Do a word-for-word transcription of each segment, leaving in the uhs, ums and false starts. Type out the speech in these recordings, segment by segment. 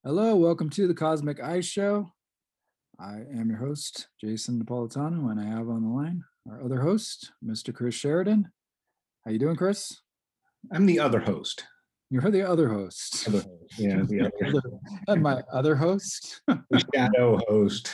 Hello, welcome to the Cosmic Eye Show. I am your host, Jason Napolitano, and I have on the line our other host, Mister Chris Sheridan. How you doing, Chris? I'm the other host. You're the other host. Other host. Yeah, the other. And my other host. The shadow host.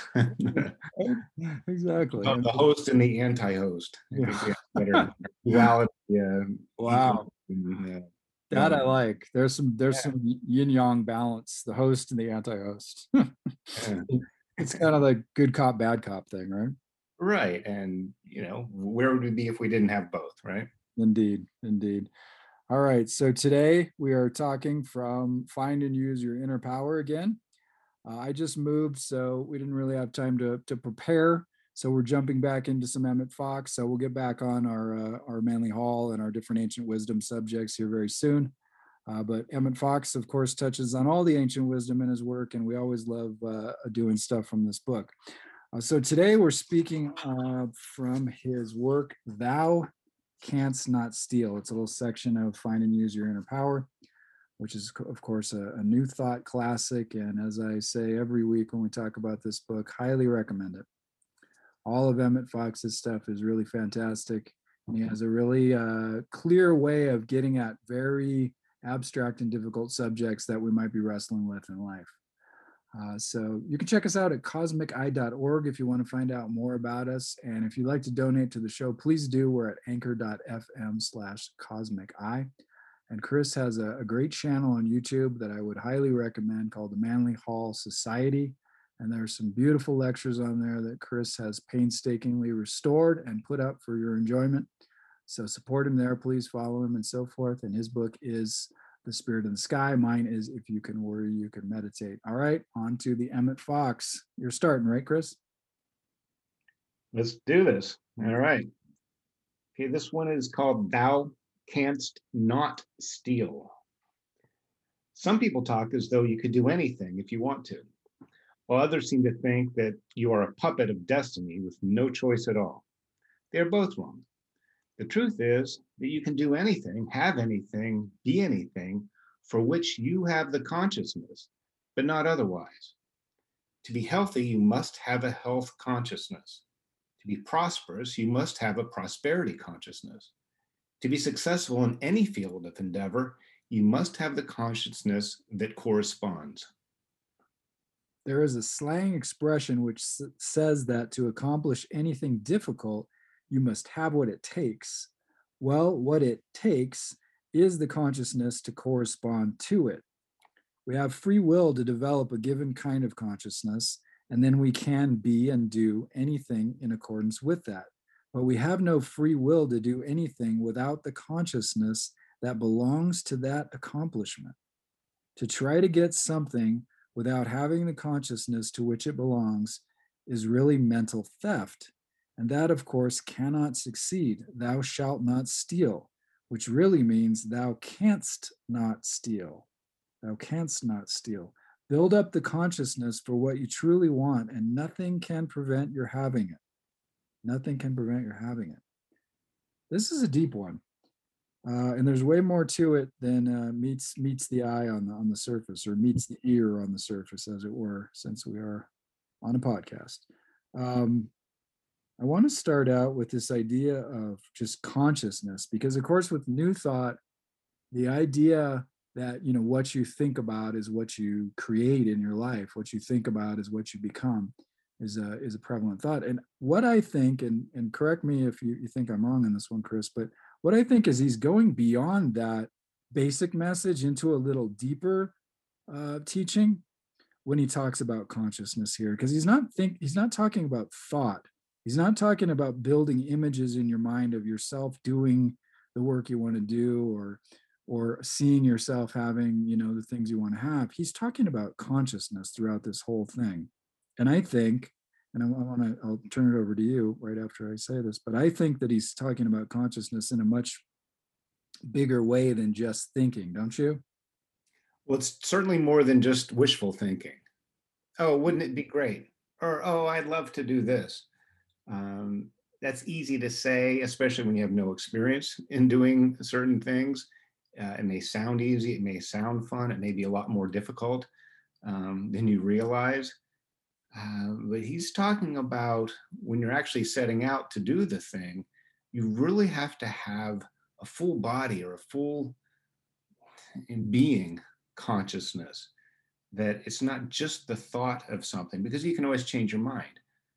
Exactly. the, the host and the anti-host. I think we have better duality. Yeah. Wow. Yeah. That Yeah. I like. There's some there's Yeah. some yin yang balance, the host and the anti-host. Yeah. It's kind of like good cop, bad cop thing, right? Right. And you know, where would we be if we didn't have both, right? Indeed, indeed. All right, so today we are talking from Find and Use Your Inner Power again. Uh, I just moved, so we didn't really have time to, to prepare. So we're jumping back into some Emmett Fox. So we'll get back on our uh, our Manly Hall and our different ancient wisdom subjects here very soon. Uh, but Emmett Fox, of course, touches on all the ancient wisdom in his work, and we always love uh, doing stuff from this book. Uh, so today we're speaking uh, from his work, Thou Canst Not Steal. It's a little section of Find and Use Your Inner Power, which is, of course, a, a New Thought classic. And as I say every week when we talk about this book, highly recommend it. All of Emmett Fox's stuff is really fantastic. And he has a really uh, clear way of getting at very abstract and difficult subjects that we might be wrestling with in life. Uh, so you can check us out at cosmic eye dot org if you want to find out more about us. And if you'd like to donate to the show, please do. We're at anchor dot f m slash cosmic eye. And Chris has a, a great channel on YouTube that I would highly recommend called the Manly Hall Society. And there are some beautiful lectures on there that Chris has painstakingly restored and put up for your enjoyment. So support him there, please follow him and so forth. And his book is The Spirit in the Sky. Mine is If You Can Worry, You Can Meditate. All right, on to the Emmett Fox. You're starting, right, Chris? Let's do this. All right. Okay, this one is called Thou Canst Not Steal. Some people talk as though you could do anything if you want to, while others seem to think that you are a puppet of destiny with no choice at all. They are both wrong. The truth is that you can do anything, have anything, be anything for which you have the consciousness, but not otherwise. To be healthy, you must have a health consciousness. To be prosperous, you must have a prosperity consciousness. To be successful in any field of endeavor, you must have the consciousness that corresponds. There is a slang expression which s- says that to accomplish anything difficult, you must have what it takes. Well, what it takes is the consciousness to correspond to it. We have free will to develop a given kind of consciousness, and then we can be and do anything in accordance with that. But we have no free will to do anything without the consciousness that belongs to that accomplishment. To try to get something without having the consciousness to which it belongs is really mental theft. And that, of course, cannot succeed. Thou shalt not steal, which really means thou canst not steal. Thou canst not steal. Build up the consciousness for what you truly want, and nothing can prevent your having it. Nothing can prevent your having it. This is a deep one. Uh, and there's way more to it than uh, meets meets the eye on the on the surface, or meets the ear on the surface, as it were, since we are on a podcast. Um, I want to start out with this idea of just consciousness, because of course, with New Thought, the idea that you know what you think about is what you create in your life, what you think about is what you become, is a is a prevalent thought. And what I think, and and correct me if you, you think I'm wrong on this one, Chris, but what I think is he's going beyond that basic message into a little deeper uh, teaching when he talks about consciousness here, because he's not think he's not talking about thought. He's not talking about building images in your mind of yourself doing the work you want to do, or or seeing yourself having, you know, the things you want to have. He's talking about consciousness throughout this whole thing. And I think, and I, I want to, I'll turn it over to you right after I say this, but I think that he's talking about consciousness in a much bigger way than just thinking, don't you? Well, it's certainly more than just wishful thinking. Oh, wouldn't it be great? Or, oh, I'd love to do this. Um, that's easy to say, especially when you have no experience in doing certain things. Uh, it may sound easy, it may sound fun, it may be a lot more difficult. um, than you realize. Uh, but he's talking about when you're actually setting out to do the thing, you really have to have a full body or a full being consciousness, that it's not just the thought of something, because you can always change your mind.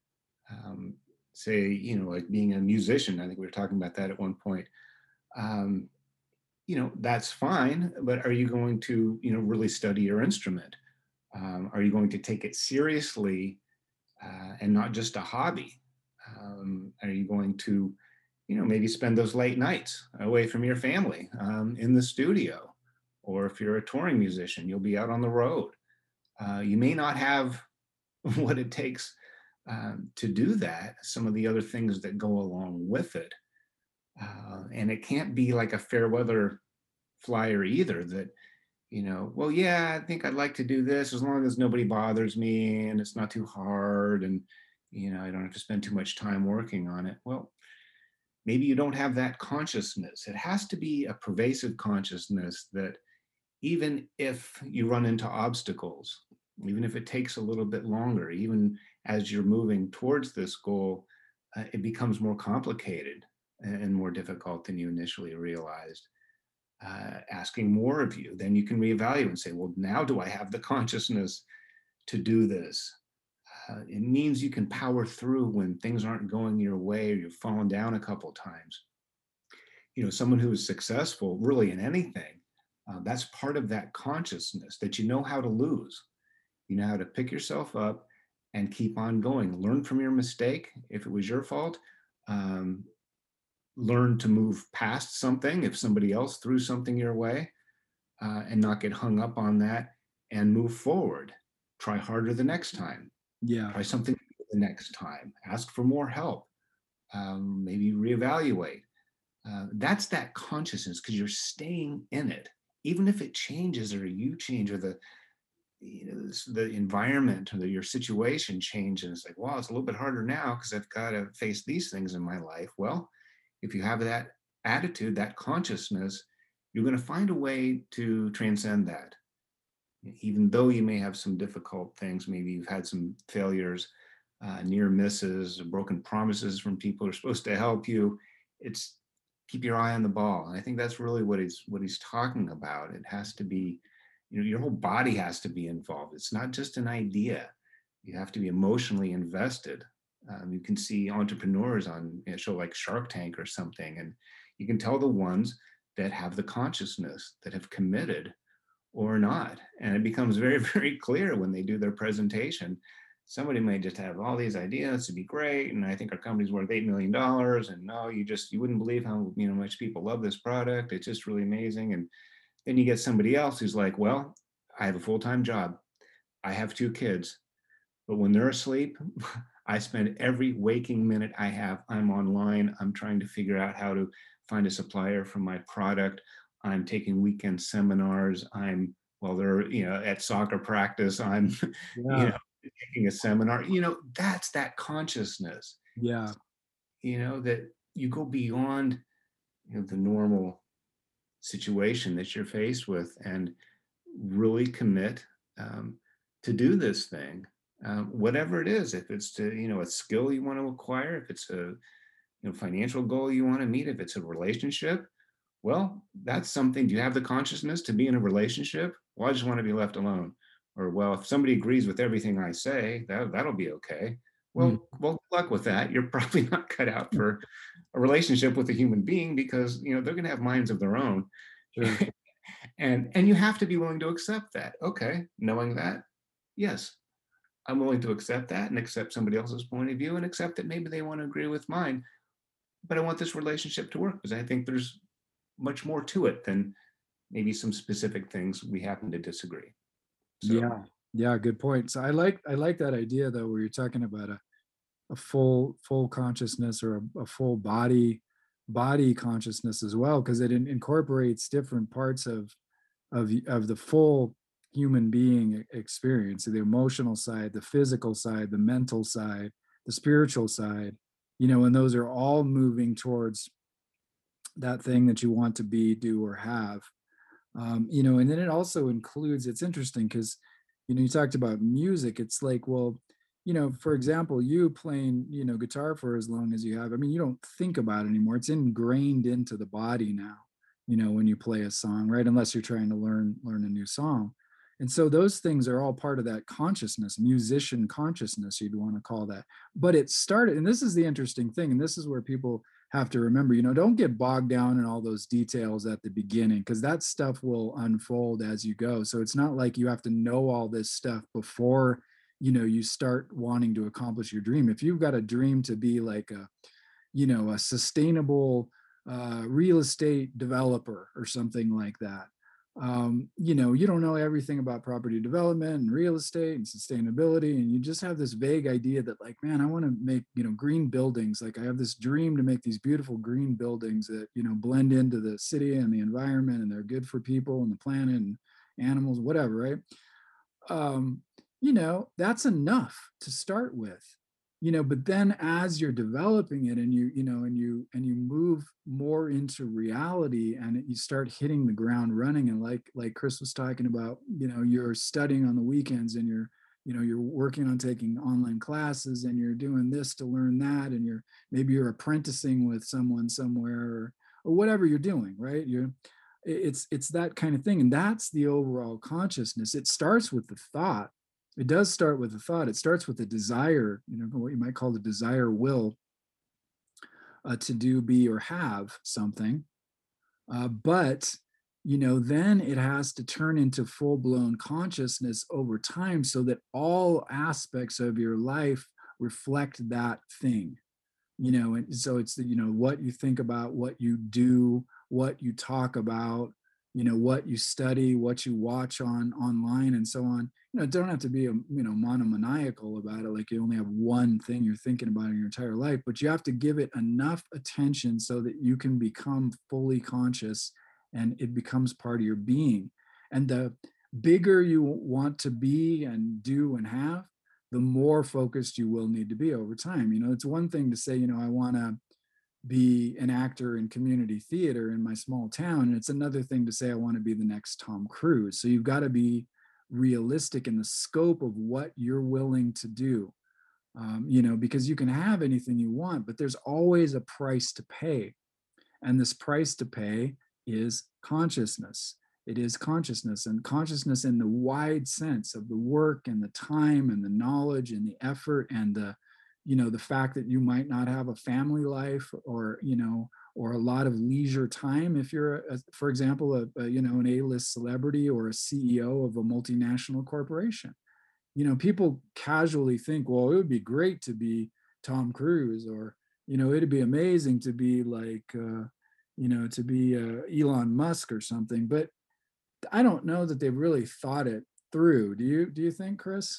Um, say, you know, like being a musician, I think we were talking about that at one point. Um, you know, that's fine, but are you going to, you know, really study your instrument? Um, are you going to take it seriously uh, and not just a hobby? Um, are you going to, you know, maybe spend those late nights away from your family um, in the studio? Or if you're a touring musician, you'll be out on the road. Uh, you may not have what it takes um, to do that, some of the other things that go along with it. Uh, and it can't be like a fair weather flyer either, that, you know, well, yeah, I think I'd like to do this as long as nobody bothers me and it's not too hard and, you know, I don't have to spend too much time working on it. Well, maybe you don't have that consciousness. It has to be a pervasive consciousness that even if you run into obstacles, even if it takes a little bit longer, even as you're moving towards this goal, uh, it becomes more complicated and more difficult than you initially realized. Uh, asking more of you, then you can reevaluate and say, well, now do I have the consciousness to do this? Uh, it means you can power through when things aren't going your way or you've fallen down a couple times. You know, someone who is successful really in anything, uh, that's part of that consciousness, that you know how to lose. You know how to pick yourself up and keep on going. Learn from your mistake if it was your fault. Um, learn to move past something if somebody else threw something your way, uh, and not get hung up on that and move forward. Try harder the next time. Yeah. Try something the next time. Ask for more help. Um, maybe reevaluate. Uh, that's that consciousness, because you're staying in it, even if it changes or you change or the you know the environment or the, your situation changes. It's like, wow, it's a little bit harder now because I've got to face these things in my life. Well, if you have that attitude, that consciousness, you're going to find a way to transcend that. Even though you may have some difficult things, maybe you've had some failures, uh, near misses, broken promises from people who are supposed to help you. It's keep your eye on the ball. And I think that's really what he's what he's talking about. It has to be, you know, your whole body has to be involved. It's not just an idea. You have to be emotionally invested. Um, you can see entrepreneurs on a show like Shark Tank or something, and you can tell the ones that have the consciousness, that have committed or not. And it becomes very, very clear when they do their presentation. Somebody may just have all these ideas to be great, and I think our company's worth eight million dollars. And no, you just you wouldn't believe how you know much people love this product. It's just really amazing. And then you get somebody else who's like, well, I have a full-time job. I have two kids, but when they're asleep, I spend every waking minute I have, I'm online. I'm trying to figure out how to find a supplier for my product. I'm taking weekend seminars. I'm, well, they're, you know, at soccer practice. I'm, you Yeah. know, taking a seminar. You know, that's that consciousness, Yeah. you know, that you go beyond, you know, the normal situation that you're faced with and really commit um, to do this thing, um, whatever it is. If it's to, you know, a skill you want to acquire, if it's a, you know, financial goal you want to meet, if it's a relationship, well, that's something. Do you have the consciousness to be in a relationship? Well, I just want to be left alone. Or, well, if somebody agrees with everything I say, that, that'll be okay. Mm. Well, well, good luck with that. You're probably not cut out for a relationship with a human being, because, you know, they're going to have minds of their own. Sure. and and you have to be willing to accept that. Okay, knowing that, yes, I'm willing to accept that and accept somebody else's point of view and accept that maybe they want to agree with mine, but I want this relationship to work because I think there's much more to it than maybe some specific things we happen to disagree. So Yeah. Yeah. Good point. So I like I like that idea though, where you're talking about a, a full full consciousness or a, a full body body consciousness as well, because it in, incorporates different parts of of of the full human being e- experience, the emotional side, the physical side, the mental side, the spiritual side, you know, and those are all moving towards that thing that you want to be, do, or have. Um, you know, and then it also includes, it's interesting because You know, you talked about music. It's like, well, you know, for example, you playing, you know, guitar for as long as you have. I mean, you don't think about it anymore. It's ingrained into the body now, you know, when you play a song, right? Unless you're trying to learn learn a new song. And so those things are all part of that consciousness, musician consciousness, you'd want to call that. But it started, and this is the interesting thing, and this is where people have to remember, you know, don't get bogged down in all those details at the beginning, because that stuff will unfold as you go. So it's not like you have to know all this stuff before, you know, you start wanting to accomplish your dream. If you've got a dream to be like a, you know, a sustainable uh, real estate developer or something like that, um, you know, you don't know everything about property development and real estate and sustainability, and you just have this vague idea that, like, man, I want to make, you know, green buildings. Like, I have this dream to make these beautiful green buildings that, you know, blend into the city and the environment, and they're good for people and the planet and animals, whatever, right? um, you know, that's enough to start with, you know, but then as you're developing it, and you, you know, and you, and you move more into reality, and you start hitting the ground running, and like, like Chris was talking about, you know, you're studying on the weekends, and you're, you know, you're working on taking online classes, and you're doing this to learn that, and you're, maybe you're apprenticing with someone somewhere, or, or whatever you're doing, right? You're, it's it's that kind of thing, and that's the overall consciousness. It starts with the thought. It does start with the thought. It starts with the desire, you know, what you might call the desire will, uh, to do, be, or have something. Uh, but you know, then it has to turn into full-blown consciousness over time, so that all aspects of your life reflect that thing. You know, and so it's the, you know, what you think about, what you do, what you talk about, you know, what you study, what you watch on online, and so on. You know, it don't have to be a, you know, monomaniacal about it, like you only have one thing you're thinking about in your entire life, but you have to give it enough attention so that you can become fully conscious, and it becomes part of your being. And the bigger you want to be and do and have, the more focused you will need to be over time. You know, it's one thing to say, you know, I want to be an actor in community theater in my small town. And it's another thing to say, I want to be the next Tom Cruise. So you've got to be realistic in the scope of what you're willing to do. Um, you know, because you can have anything you want, but there's always a price to pay. And this price to pay is consciousness. It is consciousness, and consciousness in the wide sense of the work and the time and the knowledge and the effort, and the, you know, the fact that you might not have a family life, or, you know, or a lot of leisure time if you're, a, for example, a, a, you know, an A-list celebrity or a C E O of a multinational corporation. You know, people casually think, well, it would be great to be Tom Cruise, or, you know, it'd be amazing to be like, uh, you know, to be uh, Elon Musk or something. But I don't know that they've really thought it through. Do you? Do you think, Chris?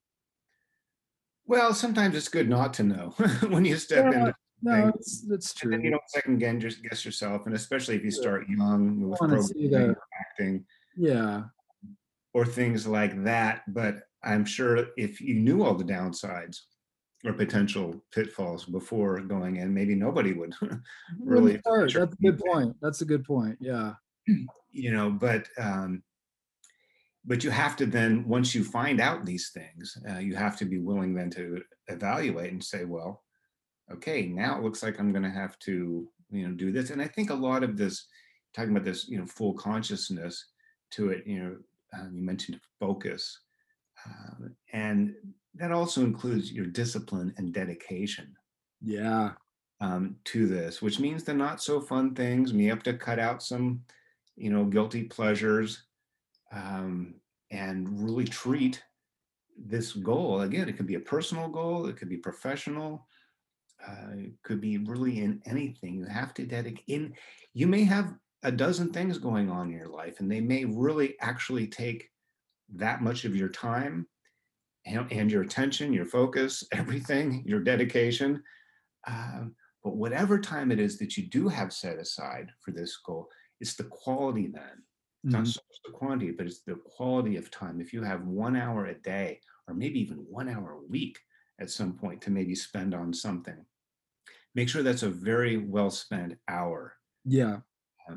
Well, sometimes it's good not to know when you step Yeah, into no, things, it's that's and then true. you don't second guess just guess yourself, and especially if you You start young with want to see programming the, or acting yeah, or things like that. But I'm sure if you knew all the downsides or potential pitfalls before going in, maybe nobody would wouldn't really start. venture That's a good anything, point. That's a good point. Yeah, you know. But um, but you have to then, once you find out these things, uh, you have to be willing then to evaluate and say, well, okay, now it looks like I'm going to have to, you know, do this. And I think a lot of this, talking about this, you know, full consciousness to it, you know, um, you mentioned focus, um, and that also includes your discipline and dedication yeah, um, to this, which means the not so fun things. You have to cut out some, you know, guilty pleasures, um, and really treat this goal. Again, it could be a personal goal, it could be professional, uh, it could be really in anything. You have to dedicate in. You may have a dozen things going on in your life, and they may really actually take that much of your time and, and your attention, your focus, everything, your dedication. Um, but whatever time it is that you do have set aside for this goal, it's the quality then. It's not mhm, so much the quantity, but it's the quality of time. If you have one hour a day, or maybe even one hour a week at some point to maybe spend on something, make sure that's a very well spent hour. yeah, Um,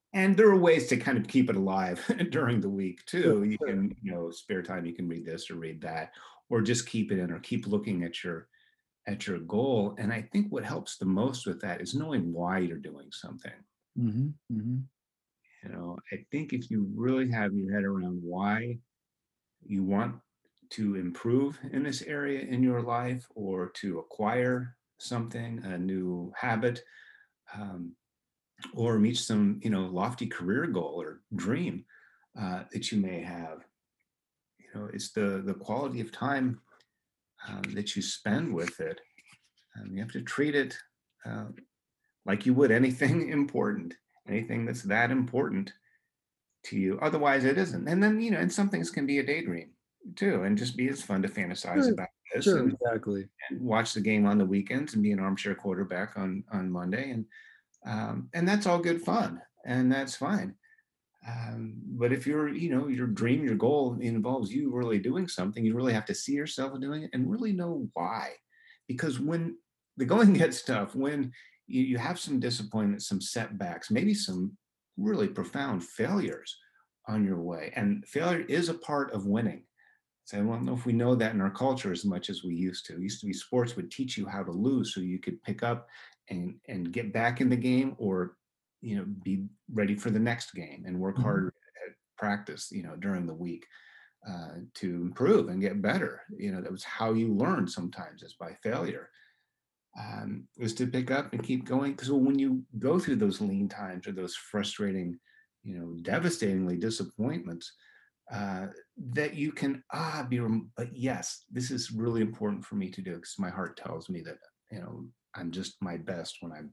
And there are ways to kind of keep it alive during the week Sure, too. You sure. can, you know, spare time, you can read this or read that, or just keep it in or keep looking at your at your goal. And I think what helps the most with that is knowing why you're doing something. Hmm, hmm. You know, I think if you really have your head around why you want to improve in this area in your life or to acquire something, a new habit, um, or reach some, you know, lofty career goal or dream uh, that you may have. You know, it's the the quality of time um, that you spend with it. Um, you have to treat it uh, like you would anything important, anything that's that important to you. Otherwise, it isn't. And then, you know, and some things can be a daydream too, and just be as fun to fantasize Sure, about this sure, and, exactly. and watch the game on the weekends and be an armchair quarterback on on Monday, and um, and that's all good fun, and that's fine. Um, but if you're, you know, your dream, your goal involves you really doing something, you really have to see yourself doing it and really know why. Because when the going gets tough, when you, you have some disappointment, some setbacks, maybe some really profound failures on your way, and failure is a part of winning. So I don't know if we know that in our culture as much as we used to. It used to be sports would teach you how to lose so you could pick up and and get back in the game, or you know, be ready for the next game and work Mhm. hard at practice, you know, during the week uh, to improve and get better. You know, that was how you learned sometimes is by failure. Um, was to pick up and keep going. Because when you go through those lean times or those frustrating, you know, devastatingly disappointments, uh, that you can ah be rem- but yes, this is really important for me to do because my heart tells me that, you know, I'm just my best when I'm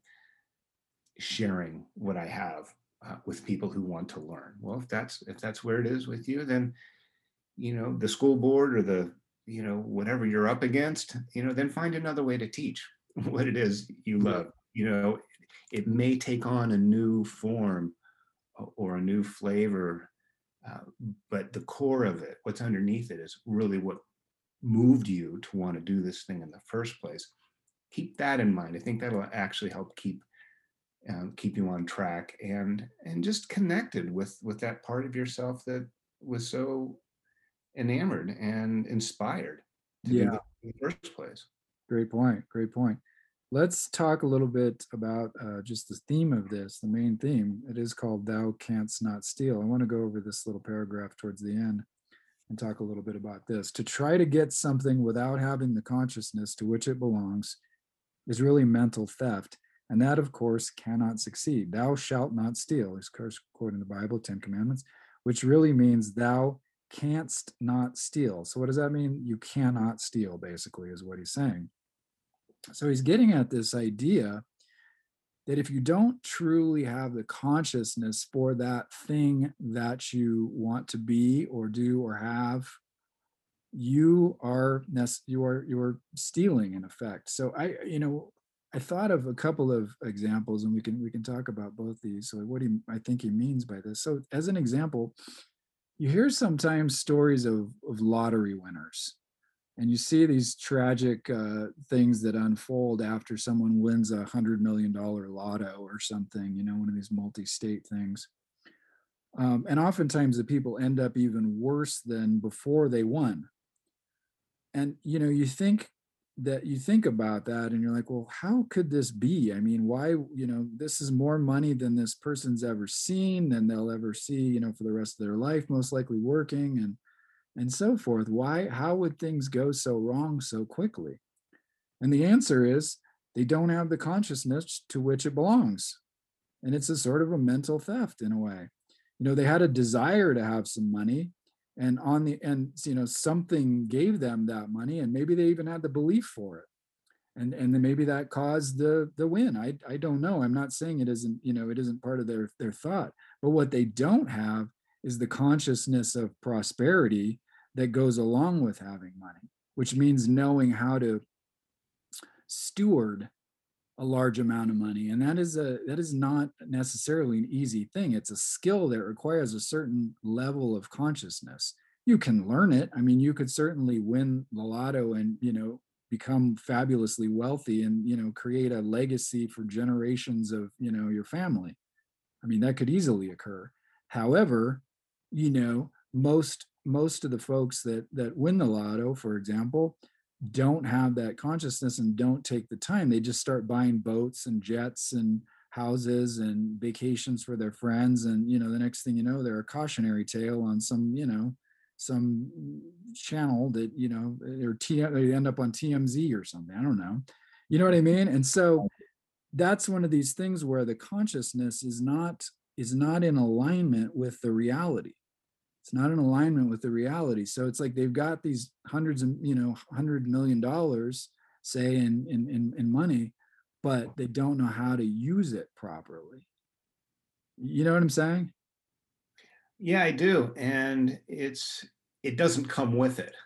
sharing what I have uh, with people who want to learn. Well, if that's if that's where it is with you, then you know the school board or the, you know, whatever you're up against, you know, then find another way to teach what it is you Yeah, love. You know, it may take on a new form or a new flavor, uh, but the core of it, what's underneath it, is really what moved you to want to do this thing in the first place. Keep that in mind. I think that'll actually help keep um, keep you on track and and just connected with with that part of yourself that was so enamored and inspired to do yeah, this in the first place. great point, great point. Let's talk a little bit about uh, just the theme of this, the main theme. It is called Thou Canst Not Steal. I want to go over this little paragraph towards the end and talk a little bit about this. To try to get something without having the consciousness to which it belongs is really mental theft. And that, of course, cannot succeed. Thou shalt not steal, is quoting the Bible, Ten Commandments, which really means thou canst not steal. So, what does that mean? You cannot steal, basically, is what he's saying. So, he's getting at this idea that if you don't truly have the consciousness for that thing that you want to be or do or have, you are you are you are stealing in effect. So I, you know, I thought of a couple of examples, and we can we can talk about both these. So what he I think he means by this. So as an example, you hear sometimes stories of of lottery winners, and you see these tragic uh, things that unfold after someone wins a hundred million dollar lotto or something. You know, one of these multi-state things. Um, and oftentimes the people end up even worse than before they won. And you know, you think that you think about that and you're like, well, how could this be? I mean, why, you know, this is more money than this person's ever seen, than they'll ever see, you know, for the rest of their life, most likely working, and and so forth. Why, how would things go so wrong so quickly? And the answer is they don't have the consciousness to which it belongs. And it's a sort of a mental theft in a way. You know, they had a desire to have some money, and on the and you know, something gave them that money, and maybe they even had the belief for it, and and then maybe that caused the the win. I i don't know. I'm not saying it isn't, you know, it isn't part of their their thought, but what they don't have is the consciousness of prosperity that goes along with having money, which means knowing how to steward a large amount of money. And that is a that is not necessarily an easy thing. It's a skill that requires a certain level of consciousness. You can learn it. I mean, you could certainly win the lotto and, you know, become fabulously wealthy and, you know, create a legacy for generations of, you know, your family. I mean, that could easily occur. However, you know, most most of the folks that that win the lotto, for example, don't have that consciousness and don't take the time. They just start buying boats and jets and houses and vacations for their friends. And, you know, the next thing you know, they're a cautionary tale on some, you know, some channel that, you know, or T, they end up on T M Z or something. I don't know. You know what I mean? And so that's one of these things where the consciousness is not is not in alignment with the reality. It's not in alignment with the reality. So it's like they've got these hundreds of, you know, hundred million dollars, say, in, in in in money, but they don't know how to use it properly. You know what I'm saying? Yeah, I do. And it's it doesn't come with it.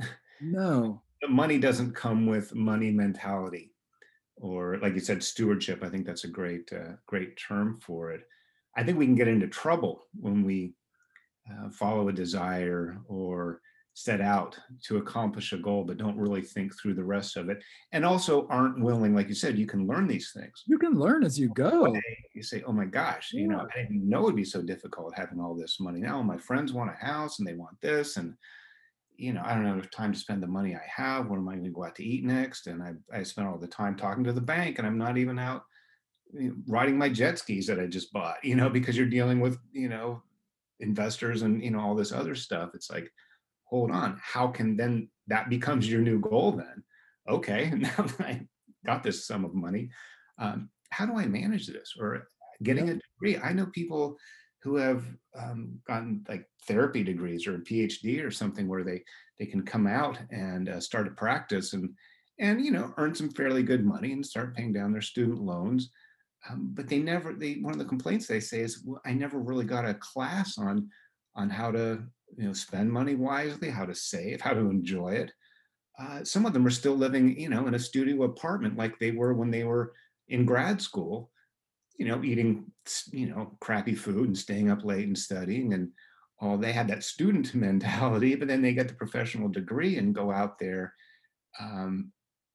No. The money doesn't come with money mentality, or like you said, stewardship. I think that's a great, uh, great term for it. I think we can get into trouble when we uh, follow a desire or set out to accomplish a goal, but don't really think through the rest of it. And also aren't willing, like you said, you can learn these things. You can learn as you One go. day you say, oh my gosh, you know, Yeah. I didn't know it'd be so difficult having all this money. Now my friends want a house and they want this. And, you know, I don't have time to spend the money I have. What am I going to go out to eat next? And I, I spent all the time talking to the bank and I'm not even out, you know, riding my jet skis that I just bought, you know, because you're dealing with, you know, investors and, you know, all this other stuff. It's like, hold on, how can then that becomes your new goal then? Okay, now that I got this sum of money, um, how do I manage this? Or getting Yep. a degree. I know people who have um, gotten like therapy degrees or a PhD or something where they they can come out and uh, start a practice and and you know earn some fairly good money and start paying down their student loans. Um, but they never they one of the complaints they say is, well, I never really got a class on on how to you know spend money wisely, how to save, how to enjoy it. Uh, some of them are still living you know in a studio apartment like they were when they were in grad school, you know eating you know crappy food and staying up late and studying, and all they had that student mentality, but then they get the professional degree and go out there, um,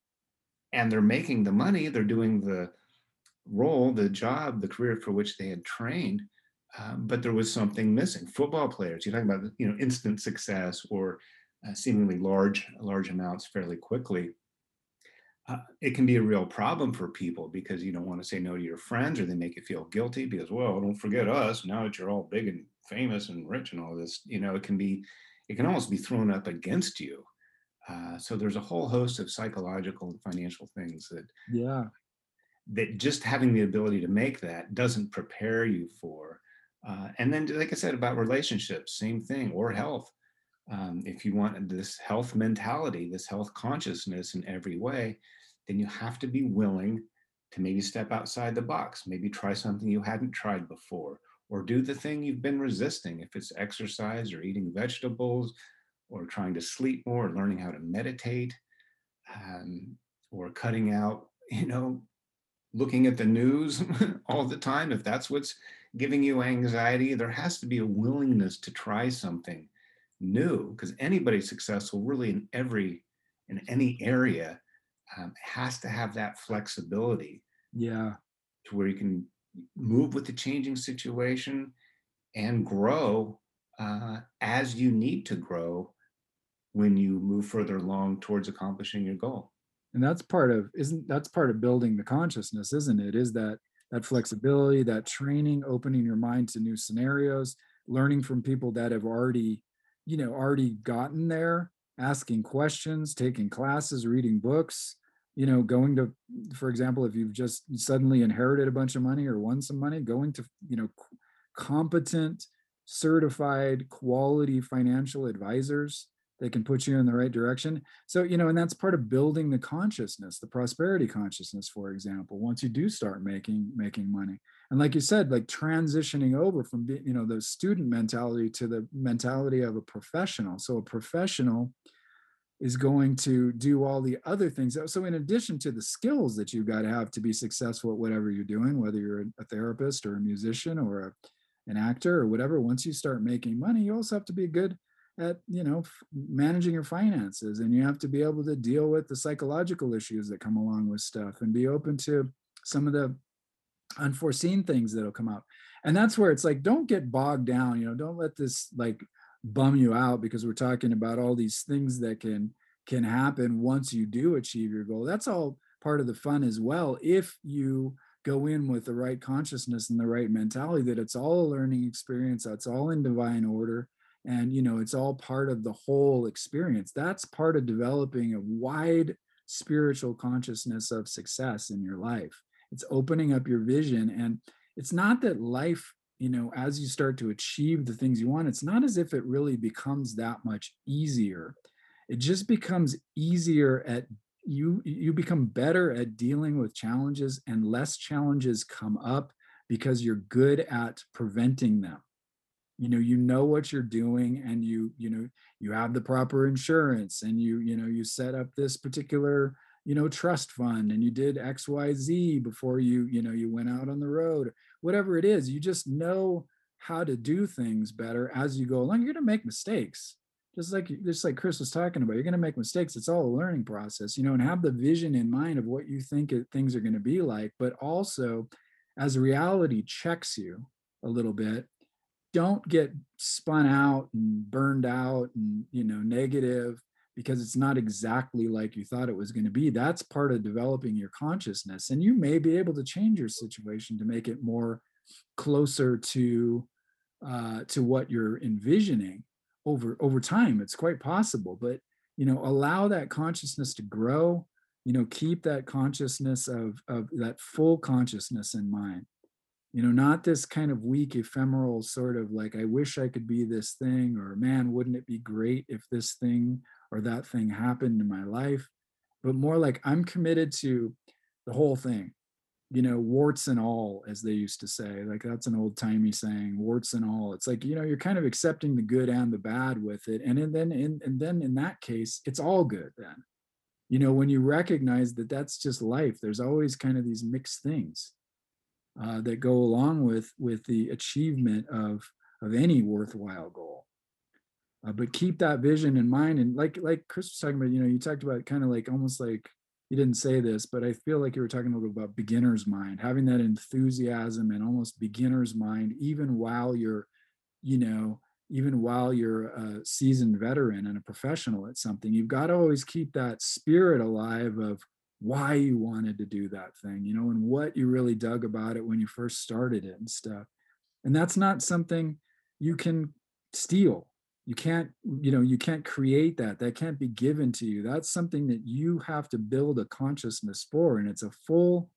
and they're making the money, they're doing the role, the job, the career for which they had trained, um, but there was something missing. Football players, you're talking about you know instant success or uh, seemingly large large amounts fairly quickly. Uh, it can be a real problem for people because you don't want to say no to your friends, or they make you feel guilty because, well, don't forget us now that you're all big and famous and rich and all this. You know, it can be, it can almost be thrown up against you. Uh, so there's a whole host of psychological and financial things that Yeah. that just having the ability to make that doesn't prepare you for. Uh, and then, like I said about relationships, same thing, or health. Um, if you want this health mentality, this health consciousness in every way, then you have to be willing to maybe step outside the box, maybe try something you hadn't tried before, or do the thing you've been resisting. If it's exercise or eating vegetables, or trying to sleep more, or learning how to meditate, um, or cutting out, you know, looking at the news all the time, if that's what's giving you anxiety, there has to be a willingness to try something new, because anybody successful really in every in any area um, has to have that flexibility Yeah. to where you can move with the changing situation and grow uh, as you need to grow when you move further along towards accomplishing your goal. And that's part of isn't that's part of building the consciousness, isn't it? Is that that flexibility, that training, opening your mind to new scenarios, learning from people that have already, you know, already gotten there, asking questions, taking classes, reading books, you know, going to, for example, if you've just suddenly inherited a bunch of money or won some money, going to, you know, competent, certified, quality financial advisors that can put you in the right direction. So, you know, and that's part of building the consciousness, the prosperity consciousness, for example, once you do start making making money. And like you said, like transitioning over from being, you know, the student mentality to the mentality of a professional. So a professional is going to do all the other things. So in addition to the skills that you've got to have to be successful at whatever you're doing, whether you're a therapist or a musician or a, an actor or whatever, once you start making money, you also have to be good at, you know, managing your finances, and you have to be able to deal with the psychological issues that come along with stuff and be open to some of the unforeseen things that'll come out. And that's where it's like, don't get bogged down, you know, don't let this like bum you out because we're talking about all these things that can can happen once you do achieve your goal. That's all part of the fun as well. If you go in with the right consciousness and the right mentality that it's all a learning experience, that's all in divine order, and you know, it's all part of the whole experience. That's part of developing a wide spiritual consciousness of success in your life. It's opening up your vision. And it's not that life, you know, as you start to achieve the things you want, it's not as if it really becomes that much easier. It just becomes easier at you you become better at dealing with challenges, and less challenges come up because you're good at preventing them. You know, you know what you're doing, and you you know, you have the proper insurance, and you you know, you set up this particular, you know, trust fund, and you did xyz before you you know, you went out on the road. Whatever it is, you just know how to do things better as you go along. You're going to make mistakes, just like just like Chris was talking about. You're going to make mistakes. It's all a learning process, you know, and have the vision in mind of what you think it, things are going to be like. But also, as reality checks you a little bit, don't get spun out and burned out and, you know, negative because it's not exactly like you thought it was going to be. That's part of developing your consciousness, and you may be able to change your situation to make it more closer to uh, to what you're envisioning over over time. It's quite possible, but you know, allow that consciousness to grow. You know, keep that consciousness of of that full consciousness in mind. You know, not this kind of weak, ephemeral sort of like, I wish I could be this thing, or man, wouldn't it be great if this thing or that thing happened in my life, but more like, I'm committed to the whole thing, you know, warts and all, as they used to say. Like, that's an old timey saying, warts and all. It's like, you know, you're kind of accepting the good and the bad with it. And, and then, in, and then in that case, it's all good then. You know, when you recognize that that's just life, there's always kind of these mixed things uh, that go along with with the achievement of of any worthwhile goal. Uh, but keep that vision in mind. And like like Chris was talking about, you know, you talked about kind of like almost like, you didn't say this, but I feel like you were talking a little about beginner's mind, having that enthusiasm and almost beginner's mind, even while you're, you know, even while you're a seasoned veteran and a professional at something. You've got to always keep that spirit alive of why you wanted to do that thing, you know, and what you really dug about it when you first started it and stuff. And that's not something you can steal. You can't, you know, you can't create that. That can't be given to you. That's something that you have to build a consciousness for. And it's a full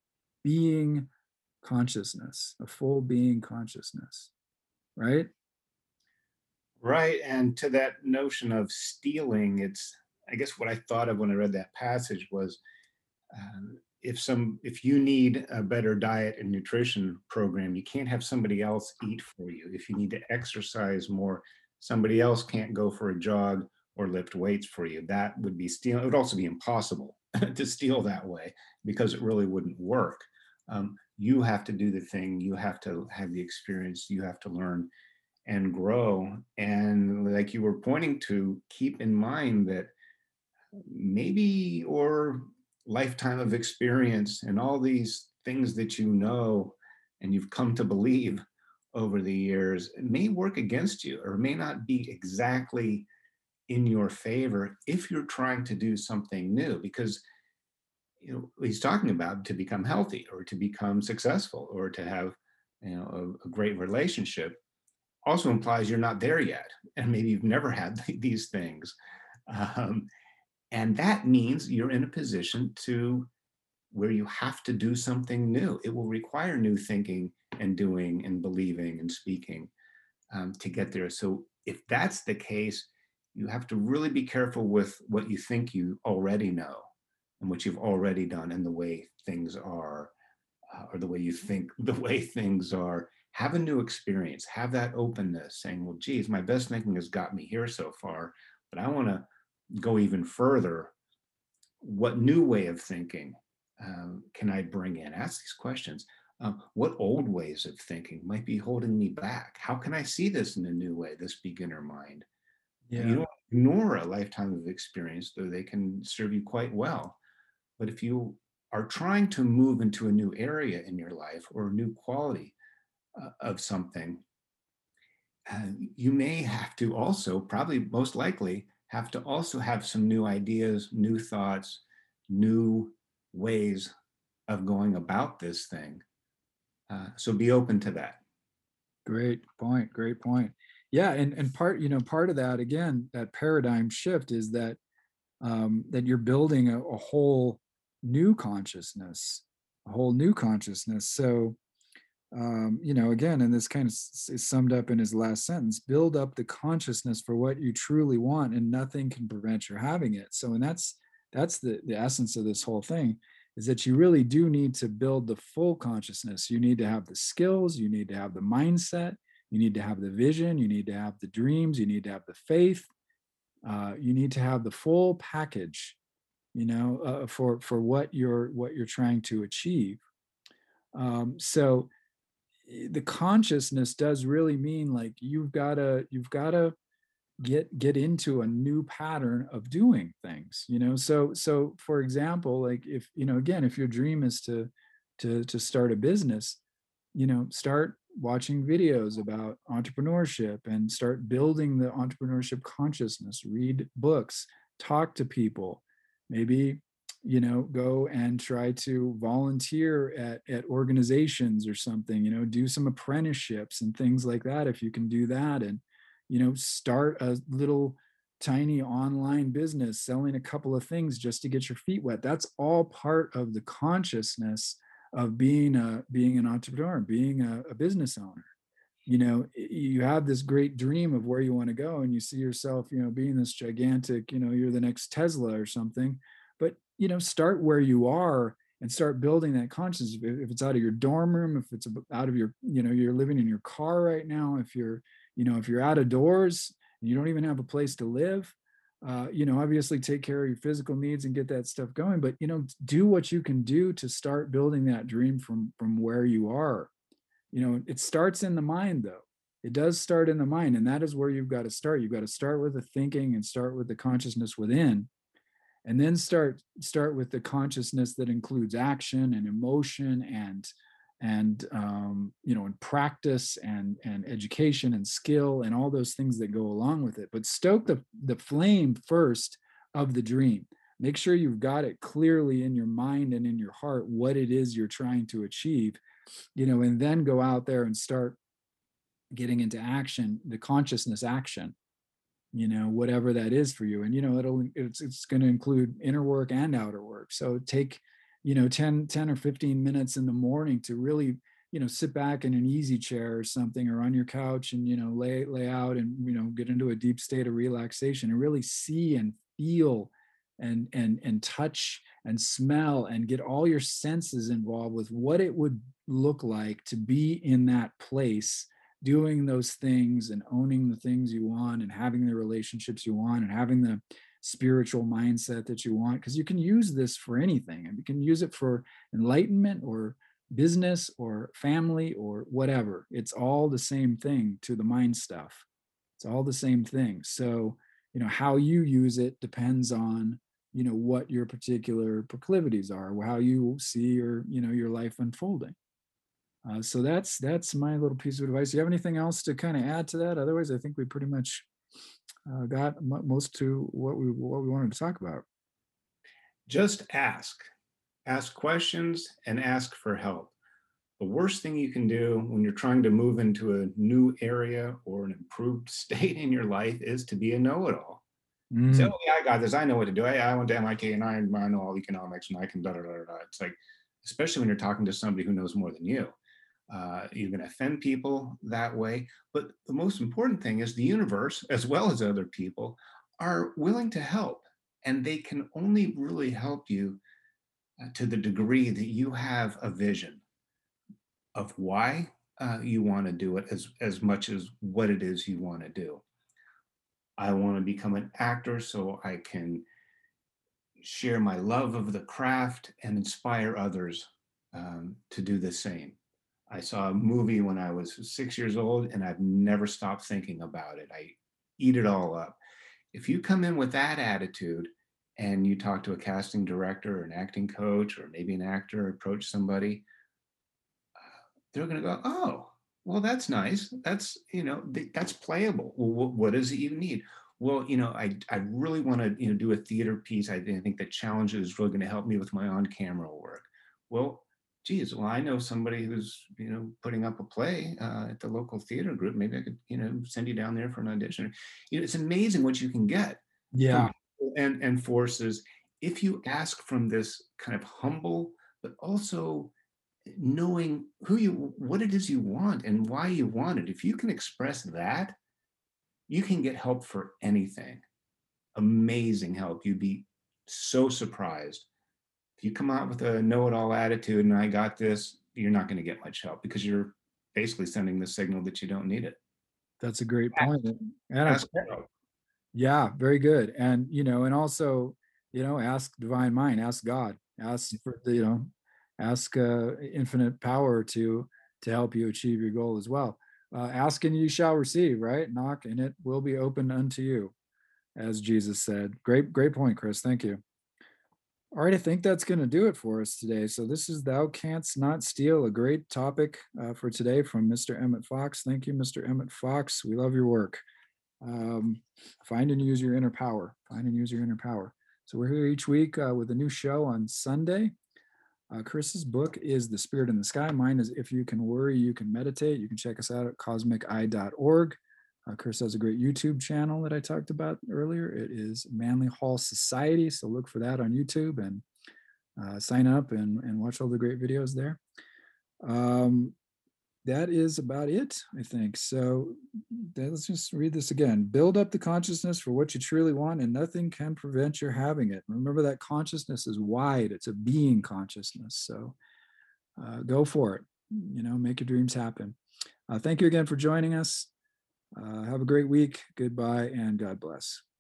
being consciousness, a full being consciousness, right? Right. And to that notion of stealing, it's, I guess what I thought of when I read that passage was, um, if some if you need a better diet and nutrition program, you can't have somebody else eat for you. If you need to exercise more, somebody else can't go for a jog or lift weights for you. That would be stealing. It would also be impossible to steal that way because it really wouldn't work. Um, you have to do the thing. You have to have the experience. You have to learn and grow. And like you were pointing to, keep in mind that maybe or lifetime of experience and all these things that you know and you've come to believe over the years may work against you or may not be exactly in your favor if you're trying to do something new, because you know he's talking about to become healthy or to become successful or to have you know a, a great relationship also implies you're not there yet and maybe you've never had these things. um, and that means you're in a position to where you have to do something new. It will require new thinking and doing and believing and speaking um, to get there. So if that's the case, you have to really be careful with what you think you already know and what you've already done and the way things are, uh, or the way you think the way things are. Have a new experience, have that openness saying, well, geez, my best thinking has got me here so far, but I want to go even further. What new way of thinking um, can I bring in? Ask these questions. Um, what old ways of thinking might be holding me back? How can I see this in a new way, this beginner mind? Uh, You Yeah. don't ignore a lifetime of experience, though they can serve you quite well. But if you are trying to move into a new area in your life or a new quality, uh, of something, uh, you may have to also, probably most likely, have to also have some new ideas, new thoughts, new ways of going about this thing. Uh, so be open to that. Great point. Great point. Yeah, and and part you know part of that again, that paradigm shift is that um, that you're building a, a whole new consciousness, a whole new consciousness. So um, you know, again, and this kind of is summed up in his last sentence: build up the consciousness for what you truly want, and nothing can prevent your having it. So, and that's that's the the essence of this whole thing, is that you really do need to build the full consciousness. You need to have the skills, you need to have the mindset, you need to have the vision, you need to have the dreams, you need to have the faith, uh, you need to have the full package, you know, uh, for for what you're what you're trying to achieve. Um, so eh, the consciousness does really mean like you've got to you've got to get get into a new pattern of doing things, you know. So so for example, like if you know again, if your dream is to to to start a business, you know, start watching videos about entrepreneurship and start building the entrepreneurship consciousness, read books, talk to people, maybe, you know, go and try to volunteer at, at organizations or something, you know, do some apprenticeships and things like that if you can do that. And, you know, start a little tiny online business selling a couple of things just to get your feet wet. That's all part of the consciousness of being a being an entrepreneur, being a, a business owner. You know, you have this great dream of where you want to go, and you see yourself, you know, being this gigantic, you know, you're the next Tesla or something. But you know, start where you are and start building that consciousness. If it's out of your dorm room, if it's out of your, you know, you're living in your car right now, if you're, you know, if you're out of doors and you don't even have a place to live, uh, you know, obviously take care of your physical needs and get that stuff going. But you know, do what you can do to start building that dream from from where you are. You know, it starts in the mind, though. It does start in the mind, and that is where you've got to start. You've got to start with the thinking and start with the consciousness within, and then start start with the consciousness that includes action and emotion and and um, you know, and practice and and education and skill and all those things that go along with it. But stoke the the flame first of the dream. Make sure you've got it clearly in your mind and in your heart what it is you're trying to achieve, you know, and then go out there and start getting into action, the consciousness action, you know, whatever that is for you. And you know, it'll it's it's going to include inner work and outer work. So take, you know, ten ten or fifteen minutes in the morning to really, you know, sit back in an easy chair or something, or on your couch, and you know, lay lay out and, you know, get into a deep state of relaxation and really see and feel and and and touch and smell and get all your senses involved with what it would look like to be in that place, doing those things and owning the things you want and having the relationships you want and having the spiritual mindset that you want. Because you can use this for anything, and you can use it for enlightenment or business or family or whatever. It's all the same thing to the mind stuff. It's all the same thing. So, you know, how you use it depends on, you know, what your particular proclivities are, how you see your, you know, your life unfolding. Uh, so that's that's my little piece of advice. Do you have anything else to kind of add to that? Otherwise, I think we pretty much uh, got m- most to what we what we wanted to talk about. Just ask. Ask questions and ask for help. The worst thing you can do when you're trying to move into a new area or an improved state in your life is to be a know-it-all. You say, Mm, "Oh yeah, I got this. I know what to do. I, I went to M I T and I, I know all economics and I can da da da da." It's like, especially when you're talking to somebody who knows more than you, uh, you're going to offend people that way. But the most important thing is the universe, as well as other people, are willing to help, and they can only really help you uh, to the degree that you have a vision of why uh, you want to do it, as as much as what it is you want to do. I want to become an actor so I can share my love of the craft and inspire others um, to do the same. I saw a movie when I was six years old and I've never stopped thinking about it. I eat it all up. If you come in with that attitude and you talk to a casting director or an acting coach or maybe an actor, approach somebody, they're going to go, "Oh, Well, that's nice. That's, you know, th- that's playable. Well, what, what does it you need? Well, you know, I I really want to, you know, do a theater piece. I, thi- I think the challenge is really going to help me with my on-camera work. Well, geez, well, I know somebody who's, you know, putting up a play uh, at the local theater group. Maybe I could, you know, send you down there for an audition. You know, it's amazing what you can get from Yeah. people and and forces if you ask from this kind of humble, but also knowing who you what it is you want and why you want it. If you can express that, you can get help for anything. Amazing help. You'd be so surprised. If you come out with a know-it-all attitude and I got this, you're not going to get much help because you're basically sending the signal that you don't need it. That's a great Ask, point. And I, ask for help. yeah, very good. And, you know, and also, you know, ask divine mind, ask God, ask for the, you know, ask uh, infinite power to to help you achieve your goal as well. Uh, ask and you shall receive, right? Knock and it will be opened unto you, as Jesus said. Great, great point, Chris. Thank you. All right, I think that's going to do it for us today. So this is Thou Canst Not Steal, a great topic uh, for today from Mister Emmett Fox. Thank you, Mister Emmett Fox. We love your work. Um, find and use your inner power. Find and use your inner power. So we're here each week uh, with a new show on Sunday. Uh, Chris's book is The Spirit in the Sky. Mine is If You Can Worry, You Can Meditate. You can check us out at cosmic eye dot org. Uh, Chris has a great YouTube channel that I talked about earlier. It is Manly Hall Society. So look for that on YouTube and uh, sign up and, and watch all the great videos there. Um, that is about it, I think. So let's just read this again. Build up the consciousness for what you truly want, and nothing can prevent your having it. Remember that consciousness is wide, it's a being consciousness. So uh, go for it. You know, make your dreams happen. Uh, thank you again for joining us. Uh, have a great week. Goodbye, and God bless.